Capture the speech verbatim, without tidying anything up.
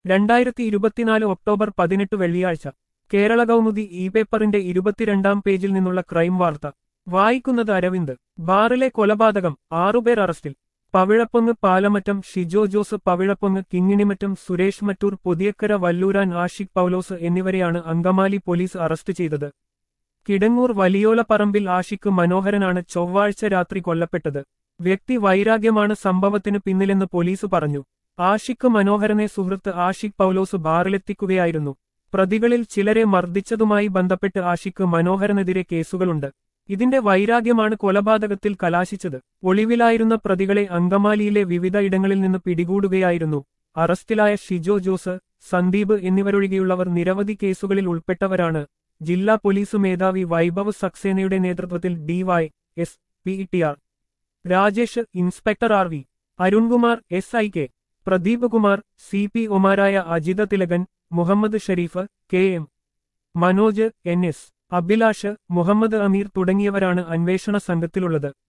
രണ്ടായിരത്തി ഇരുപത്തിനാല് ഒക്ടോബർ പതിനെട്ട് വെള്ളിയാഴ്ച കേരള കൗമുദി ഇ പേപ്പറിന്റെ ഇരുപത്തിരണ്ടാം പേജിൽ നിന്നുള്ള ക്രൈം വാർത്ത വായിക്കുന്നത് അരവിന്ദ്. ബാറിലെ കൊലപാതകം, ആറുപേർ അറസ്റ്റിൽ. പവിഴപ്പൊങ്ങ് പാലമറ്റം ഷിജോ ജോസ്, പവിഴപ്പൊങ്ങ് കിങ്ങിണിമറ്റം സുരേഷ് മറ്റൂർ, പുതിയക്കര വല്ലൂരാൻ ആഷിഖ് പൗലോസ് എന്നിവരെയാണ് അങ്കമാലി പോലീസ് അറസ്റ്റ് ചെയ്തത്. കിടങ്ങൂർ വലിയോലപ്പറമ്പിൽ ആഷിഖ് മനോഹരനാണ് ചൊവ്വാഴ്ച രാത്രി കൊല്ലപ്പെട്ടത്. വ്യക്തി വൈരാഗ്യമാണ് സംഭവത്തിന് പിന്നിലെന്ന് പോലീസ് പറഞ്ഞു. ആഷിഖ് മനോഹരനെ സുഹൃത്ത് ആഷിഖ് പൗലോസ് ബാറിലെത്തിക്കുകയായിരുന്നു. പ്രതികളിൽ ചിലരെ മർദ്ദിച്ചതുമായി ബന്ധപ്പെട്ട് ആഷിഖ് മനോഹരനെതിരെ കേസുകളുണ്ട്. ഇതിന്റെ വൈരാഗ്യമാണ് കൊലപാതകത്തിൽ കലാശിച്ചത്. ഒളിവിലായിരുന്ന പ്രതികളെ അങ്കമാലിയിലെ വിവിധ ഇടങ്ങളിൽ നിന്ന് പിടികൂടുകയായിരുന്നു. അറസ്റ്റിലായ ഷിജോ ജോസ്, സന്ദീപ് എന്നിവരൊഴികെയുള്ളവർ നിരവധി കേസുകളിൽ ഉൾപ്പെട്ടവരാണ്. ജില്ലാ പോലീസ് മേധാവി വൈഭവ് സക്സേനയുടെ നേതൃത്വത്തിൽ D Y S P T R Rajesh, inspector R V Arunkumar, S I K Pradeep Kumar, C P ഒമാരായ Ajitha Thilakan, Muhammad Shareef, K M Manoj, N S Abhilash, Muhammad Ameer തുടങ്ങിയവരാണ് അന്വേഷണ സംഘത്തിലുള്ളത്.